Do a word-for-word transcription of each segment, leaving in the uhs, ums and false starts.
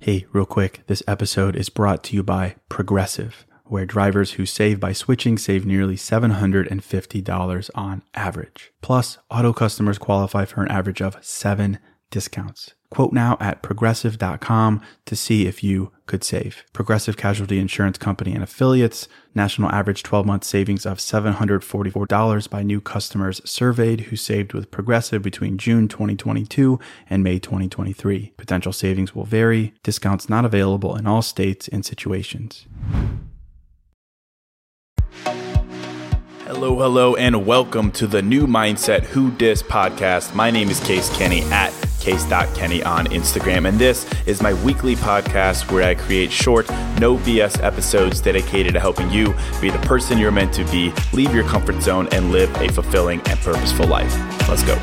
Hey, real quick, this episode is brought to you by Progressive, where drivers who save by switching save nearly seven hundred fifty dollars on average. Plus, auto customers qualify for an average of seven discounts. Quote now at progressive dot com to see if you could save. Progressive Casualty Insurance Company and Affiliates. National average twelve-month savings of seven hundred forty-four dollars by new customers surveyed who saved with Progressive between June twenty twenty-two and May twenty twenty-three. Potential savings will vary. Discounts not available in all states and situations. Hello, hello, and welcome to the New Mindset Who Dis podcast. My name is Case Kenny at case dot kenny on Instagram, and this is my weekly podcast where I create short, no B S episodes dedicated to helping you be the person you're meant to be, leave your comfort zone, and live a fulfilling and purposeful life. Let's go.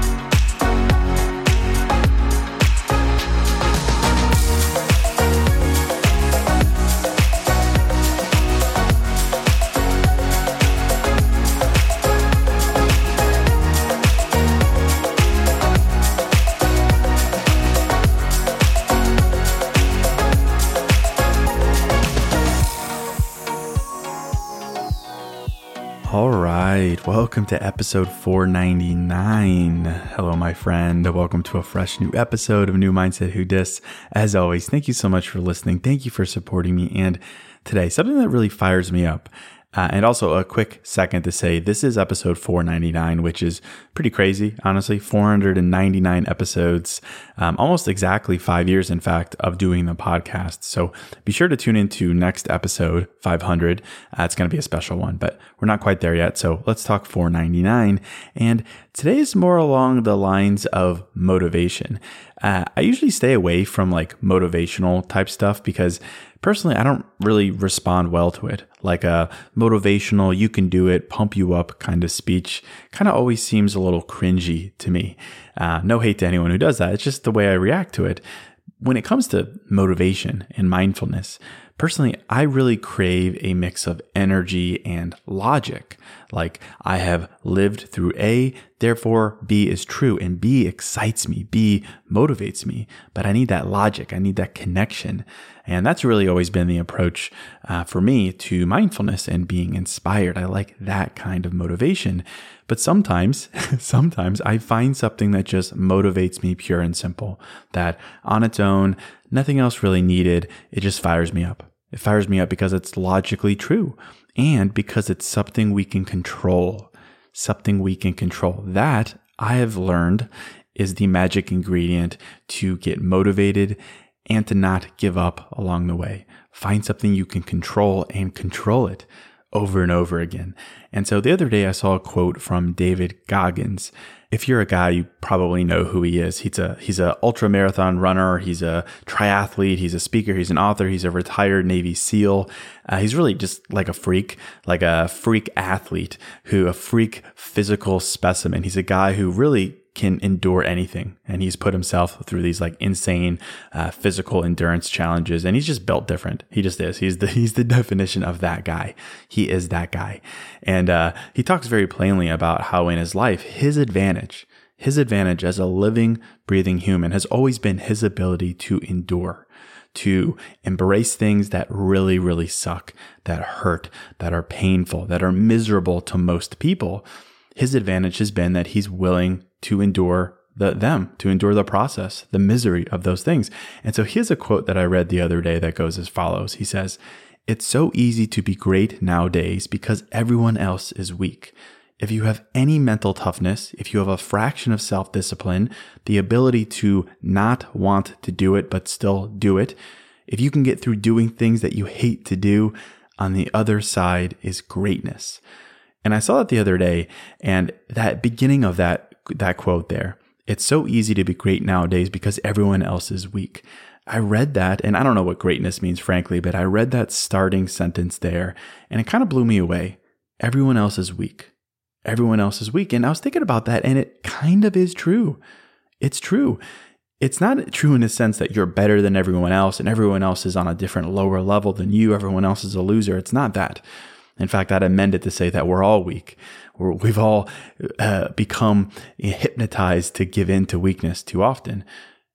All right, welcome to episode four ninety-nine. Hello, my friend. Welcome to a fresh new episode of New Mindset Who Dis. As always, thank you so much for listening. Thank you for supporting me. And today, something that really fires me up. Uh, and also a quick second to say this is episode four ninety-nine, which is pretty crazy, honestly. four hundred ninety-nine episodes, um, almost exactly five years, in fact, of doing the podcast. So be sure to tune into next episode, five hundred. Uh, it's going to be a special one, but we're not quite there yet. So let's talk four ninety-nine. And today is more along the lines of motivation. Uh, I usually stay away from like motivational type stuff because personally, I don't really respond well to it. Like a motivational, you can do it, pump you up kind of speech kind of always seems a little cringy to me. Uh, no hate to anyone who does that. It's just the way I react to it. When it comes to motivation and mindfulness, personally, I really crave a mix of energy and logic. Like I have lived through A, therefore B is true, and B excites me, B motivates me, but I need that logic. I need that connection. And that's really always been the approach uh, for me to mindfulness and being inspired. I like that kind of motivation. But sometimes, sometimes I find something that just motivates me pure and simple, that on its own, nothing else really needed. It just fires me up. It fires me up because it's logically true and because it's something we can control, something we can control. That I have learned is the magic ingredient to get motivated and to not give up along the way. Find something you can control and control it over and over again. And so the other day I saw a quote from David Goggins. If you're a guy, you probably know who he is. He's a he's a ultra marathon runner. He's a triathlete. He's a speaker. He's an author. He's a retired Navy SEAL. Uh, he's really just like a freak, like a freak athlete, who a freak physical specimen. He's a guy who really can endure anything. And he's put himself through these like insane uh, physical endurance challenges. And he's just built different. He just is. He's the, he's the definition of that guy. He is that guy. And uh, he talks very plainly about how in his life, his advantage, his advantage as a living, breathing human has always been his ability to endure, to embrace things that really, really suck, that hurt, that are painful, that are miserable to most people. His advantage has been that he's willing to endure the, them, to endure the process, the misery of those things. And so here's a quote that I read the other day that goes as follows. He says, "It's so easy to be great nowadays because everyone else is weak. If you have any mental toughness, if you have a fraction of self-discipline, the ability to not want to do it but still do it, if you can get through doing things that you hate to do, on the other side is greatness." And I saw it the other day, and that beginning of that that quote there, it's so easy to be great nowadays because everyone else is weak. I read that, and I don't know what greatness means, frankly, but I read that starting sentence there, and it kind of blew me away. Everyone else is weak. Everyone else is weak. And I was thinking about that, and it kind of is true. It's true. It's not true in the sense that you're better than everyone else, and everyone else is on a different lower level than you. Everyone else is a loser. It's not that. In fact, I'd amend it to say that we're all weak. We're, we've all uh, become hypnotized to give in to weakness too often.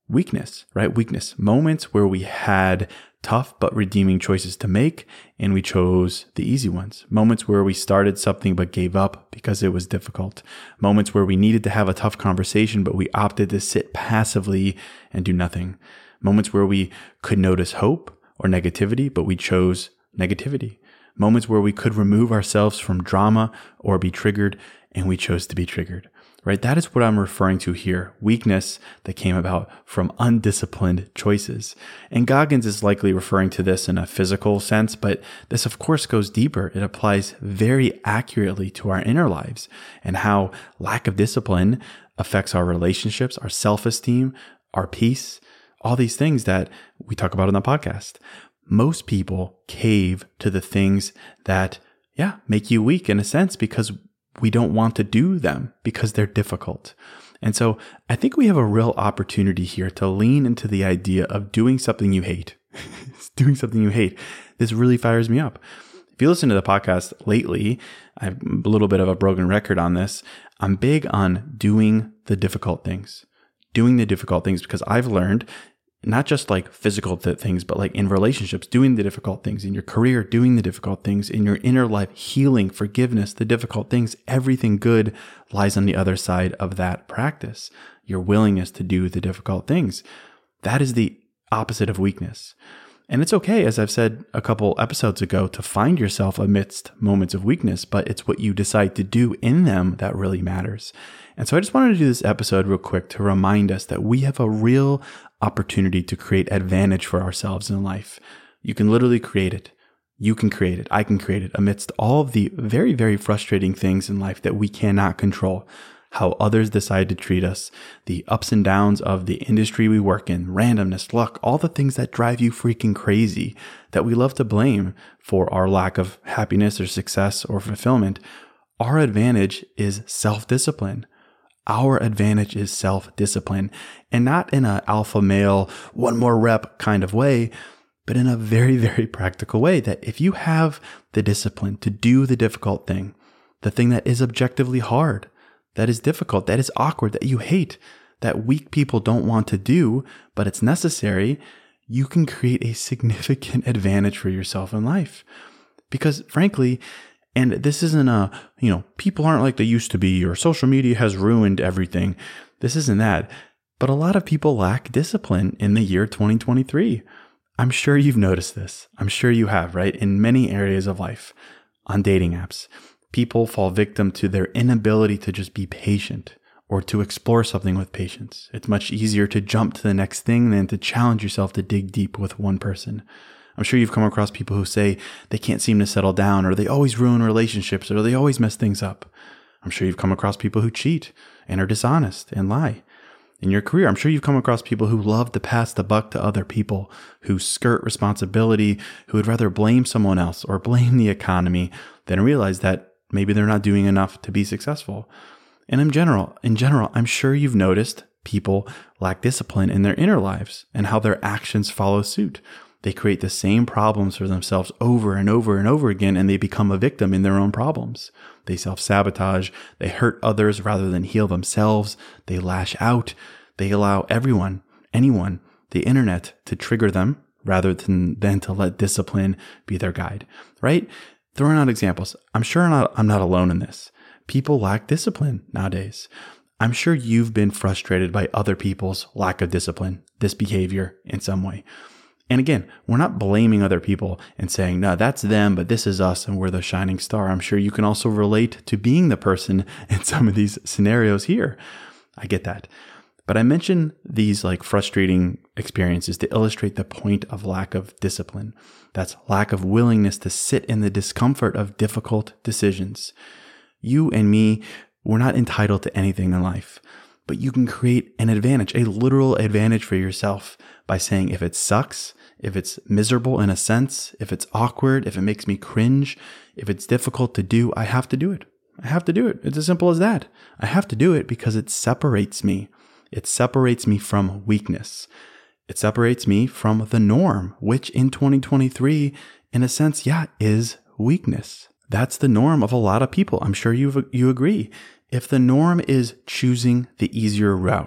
weakness, right? Weakness, moments where we had tough but redeeming choices to make, and we chose the easy ones. Moments where we started something but gave up because it was difficult. Moments where we needed to have a tough conversation, but we opted to sit passively and do nothing. Moments where we could notice hope or negativity, but we chose negativity. Moments where we could remove ourselves from drama or be triggered, and we chose to be triggered. Right? That is what I'm referring to here. Weakness that came about from undisciplined choices. And Goggins is likely referring to this in a physical sense, but this of course goes deeper. It applies very accurately to our inner lives and how lack of discipline affects our relationships, our self-esteem, our peace, all these things that we talk about on the podcast. Most people cave to the things that, yeah, make you weak in a sense because we don't want to do them because they're difficult. And so I think we have a real opportunity here to lean into the idea of doing something you hate. Doing something you hate. This really fires me up. If you listen to the podcast lately, I have a little bit of a broken record on this. I'm big on doing the difficult things. Doing the difficult things because I've learned not just like physical th- things, but like in relationships, doing the difficult things, in your career, doing the difficult things, in your inner life, healing, forgiveness, the difficult things, everything good lies on the other side of that practice. Your willingness to do the difficult things. That is the opposite of weakness. And it's okay, as I've said a couple episodes ago, to find yourself amidst moments of weakness, but it's what you decide to do in them that really matters. And so I just wanted to do this episode real quick to remind us that we have a real opportunity to create advantage for ourselves in life. You can literally create it. You can create it. I can create it amidst all of the very, very frustrating things in life that we cannot control. How others decide to treat us, the ups and downs of the industry we work in, randomness, luck, all the things that drive you freaking crazy that we love to blame for our lack of happiness or success or fulfillment. Our advantage is self-discipline. Our advantage is self-discipline, and not in an alpha male, one more rep kind of way, but in a very, very practical way that if you have the discipline to do the difficult thing, the thing that is objectively hard, that is difficult, that is awkward, that you hate, that weak people don't want to do, but it's necessary, you can create a significant advantage for yourself in life. Because frankly, and this isn't a, you know, people aren't like they used to be, or social media has ruined everything. This isn't that. But a lot of people lack discipline in the year twenty twenty-three. I'm sure you've noticed this. I'm sure you have, right? In many areas of life, on dating apps, people fall victim to their inability to just be patient or to explore something with patience. It's much easier to jump to the next thing than to challenge yourself to dig deep with one person. I'm sure you've come across people who say they can't seem to settle down, or they always ruin relationships, or they always mess things up. I'm sure you've come across people who cheat and are dishonest and lie. In your career, I'm sure you've come across people who love to pass the buck to other people, who skirt responsibility, who would rather blame someone else or blame the economy than realize that maybe they're not doing enough to be successful. And in general, in general, I'm sure you've noticed people lack discipline in their inner lives and how their actions follow suit. They create the same problems for themselves over and over and over again, and they become a victim in their own problems. They self-sabotage, they hurt others rather than heal themselves, they lash out, they allow everyone, anyone, the internet to trigger them rather than, than to let discipline be their guide, right? Throwing out examples. I'm sure I'm not, I'm not alone in this. People lack discipline nowadays. I'm sure you've been frustrated by other people's lack of discipline, this behavior in some way. And again, we're not blaming other people and saying, no, that's them, but this is us and we're the shining star. I'm sure you can also relate to being the person in some of these scenarios here. I get that. But I mention these like frustrating experiences to illustrate the point of lack of discipline. That's lack of willingness to sit in the discomfort of difficult decisions. You and me, we're not entitled to anything in life, but you can create an advantage, a literal advantage for yourself by saying, if it sucks, if it's miserable in a sense, if it's awkward, if it makes me cringe, if it's difficult to do, I have to do it. I have to do it. It's as simple as that. I have to do it because it separates me. It separates me from weakness. It separates me from the norm, which in twenty twenty-three, in a sense, yeah, is weakness. That's the norm of a lot of people. I'm sure you you agree. If the norm is choosing the easier route,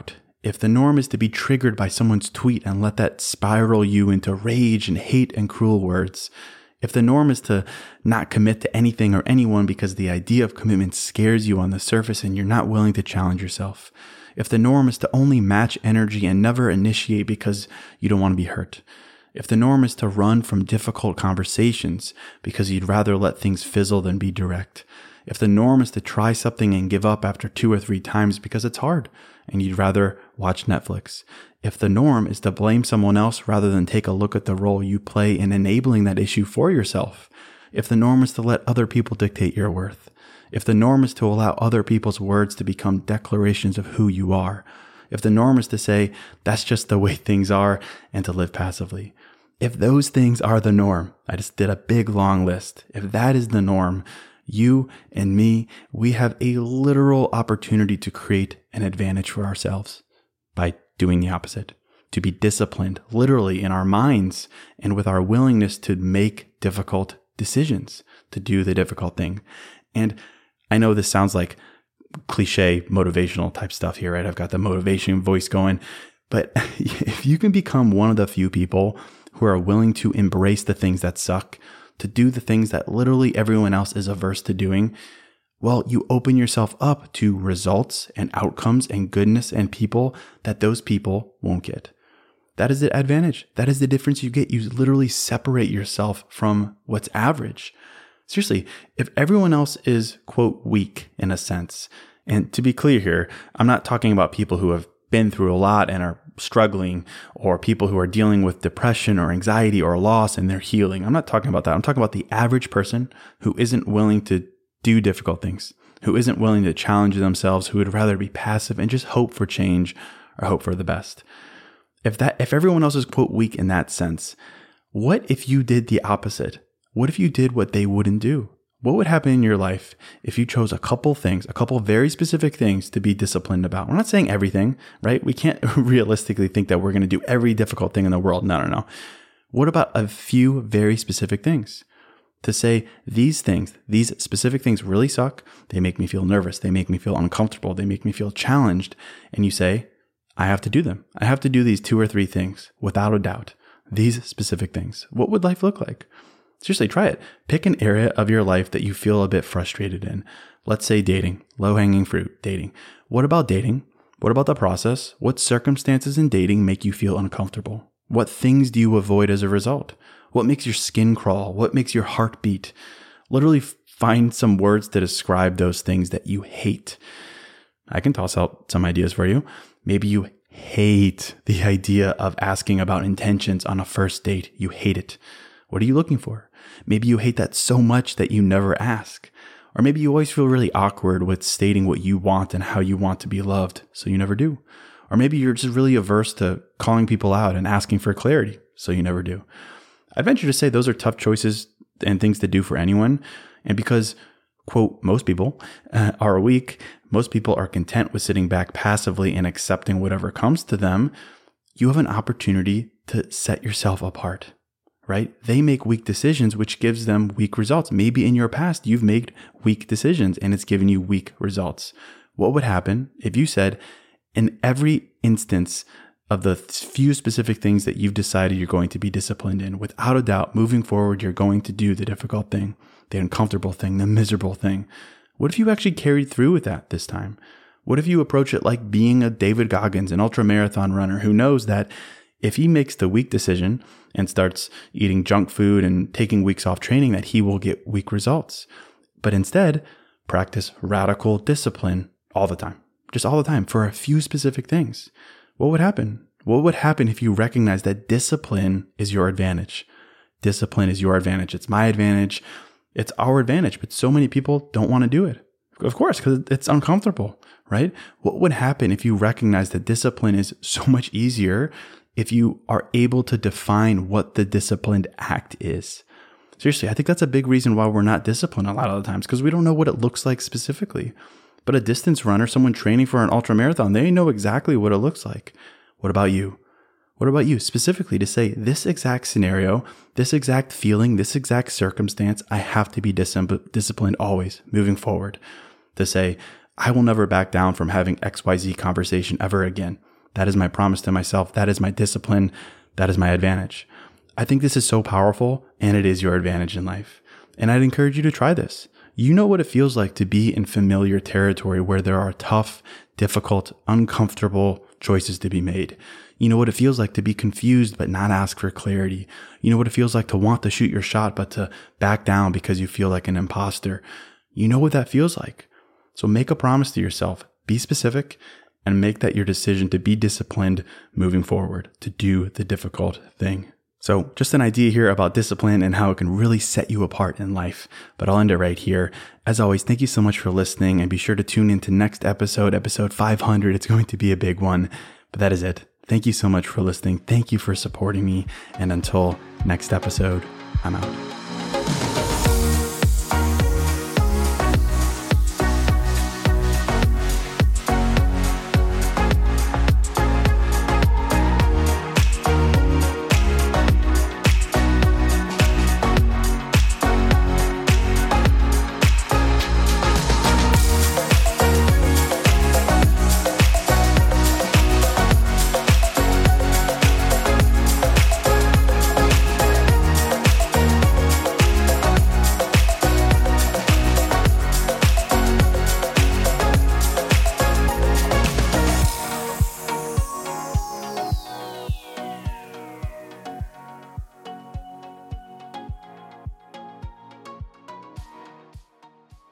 If the norm is to be triggered by someone's tweet and let that spiral you into rage and hate and cruel words, if the norm is to not commit to anything or anyone because the idea of commitment scares you on the surface and you're not willing to challenge yourself, if the norm is to only match energy and never initiate because you don't want to be hurt, if the norm is to run from difficult conversations because you'd rather let things fizzle than be direct, if the norm is to try something and give up after two or three times because it's hard and you'd rather watch Netflix, if the norm is to blame someone else rather than take a look at the role you play in enabling that issue for yourself, if the norm is to let other people dictate your worth, if the norm is to allow other people's words to become declarations of who you are, if the norm is to say, that's just the way things are, and to live passively, if those things are the norm, I just did a big long list, if that is the norm, you and me, we have a literal opportunity to create an advantage for ourselves by doing the opposite, to be disciplined literally in our minds and with our willingness to make difficult decisions, to do the difficult thing. And I know this sounds like cliche motivational type stuff here, right? I've got the motivation voice going, but if you can become one of the few people who are willing to embrace the things that suck, to do the things that literally everyone else is averse to doing, well, you open yourself up to results and outcomes and goodness and people that those people won't get. That is the advantage. That is the difference you get. You literally separate yourself from what's average. Seriously, if everyone else is, quote, weak in a sense, and to be clear here, I'm not talking about people who have been through a lot and are struggling, or people who are dealing with depression or anxiety or loss and they're healing. I'm not talking about that. I'm talking about the average person who isn't willing to do difficult things, who isn't willing to challenge themselves, who would rather be passive and just hope for change or hope for the best. If that, if everyone else is, quote, weak in that sense, what if you did the opposite? What if you did what they wouldn't do? What would happen in your life if you chose a couple things, a couple very specific things to be disciplined about? We're not saying everything, right? We can't realistically think that we're going to do every difficult thing in the world. No, no, no. What about a few very specific things? To say these things, these specific things really suck. They make me feel nervous. They make me feel uncomfortable. They make me feel challenged. And you say, I have to do them. I have to do these two or three things without a doubt. These specific things. What would life look like? Seriously, try it. Pick an area of your life that you feel a bit frustrated in. Let's say dating, low-hanging fruit, dating. What about dating? What about the process? What circumstances in dating make you feel uncomfortable? What things do you avoid as a result? What makes your skin crawl? What makes your heart beat? Literally find some words to describe those things that you hate. I can toss out some ideas for you. Maybe you hate the idea of asking about intentions on a first date. You hate it. What are you looking for? Maybe you hate that so much that you never ask. Or maybe you always feel really awkward with stating what you want and how you want to be loved, so you never do. Or maybe you're just really averse to calling people out and asking for clarity, so you never do. I venture to say those are tough choices and things to do for anyone. And because, quote, most people uh, are weak, most people are content with sitting back passively and accepting whatever comes to them, you have an opportunity to set yourself apart. Right? They make weak decisions, which gives them weak results. Maybe in your past, you've made weak decisions and it's given you weak results. What would happen if you said, in every instance of the few specific things that you've decided you're going to be disciplined in, without a doubt, moving forward, you're going to do the difficult thing, the uncomfortable thing, the miserable thing. What if you actually carried through with that this time? What if you approach it like being a David Goggins, an ultramarathon runner who knows that if he makes the weak decision and starts eating junk food and taking weeks off training, that he will get weak results. But instead, practice radical discipline all the time, just all the time for a few specific things. What would happen? What would happen if you recognize that discipline is your advantage? Discipline is your advantage. It's my advantage. It's our advantage. But so many people don't want to do it. Of course, because it's uncomfortable, right? What would happen if you recognize that discipline is so much easier if you are able to define what the disciplined act is? Seriously, I think that's a big reason why we're not disciplined a lot of the times, because we don't know what it looks like specifically. But a distance runner, someone training for an ultra marathon, they know exactly what it looks like. What about you? What about you specifically to say this exact scenario, this exact feeling, this exact circumstance, I have to be dis- disciplined always moving forward. To say, I will never back down from having X Y Z conversation ever again. That is my promise to myself. That is my discipline. That is my advantage. I think this is so powerful, and it is your advantage in life. And I'd encourage you to try this. You know what it feels like to be in familiar territory where there are tough, difficult, uncomfortable choices to be made. You know what it feels like to be confused but not ask for clarity. You know what it feels like to want to shoot your shot but to back down because you feel like an imposter. You know what that feels like. So make a promise to yourself. Be specific and make that your decision to be disciplined moving forward, to do the difficult thing. So just an idea here about discipline and how it can really set you apart in life. But I'll end it right here. As always, thank you so much for listening, and be sure to tune into next episode, episode five hundred. It's going to be a big one, but that is it. Thank you so much for listening. Thank you for supporting me. And until next episode, I'm out.